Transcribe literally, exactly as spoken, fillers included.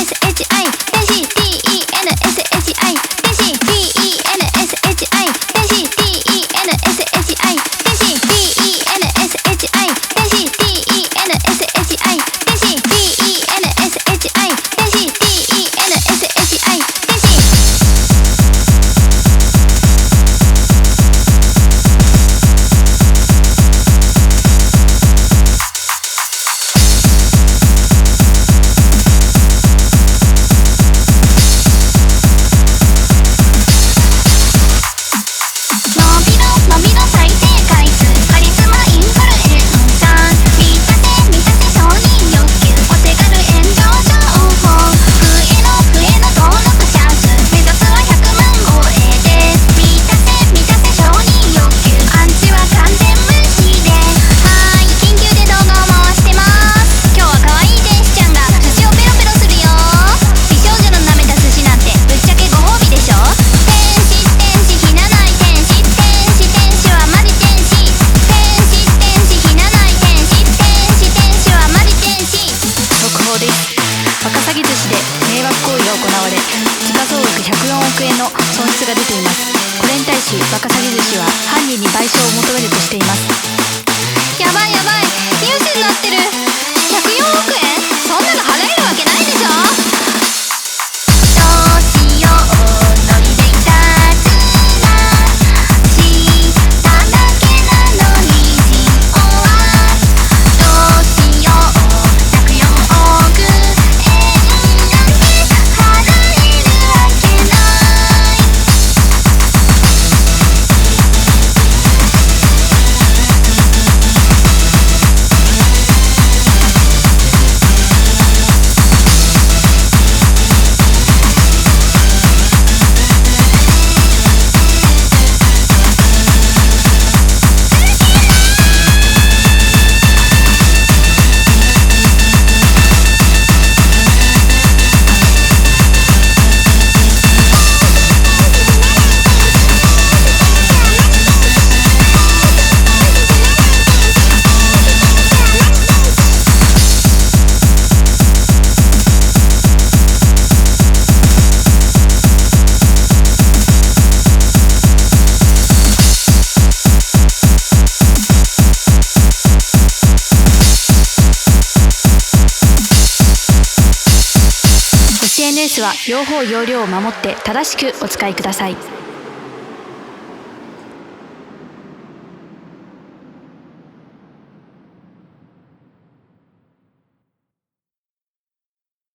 損失が出ています。これに対しワカサギ寿司は犯人に賠償を求めるとしています。 やばいやばい、ニュースになってる。ひゃくよんおくえん、そんなの払えるわけないでしょ。どうしよう、ノリでいたずらしただけなのに事故はどうしよう、ひゃくよんおくえんなんて払えるわけない。 エスエヌエス は用法用量を守って正しくお使いください。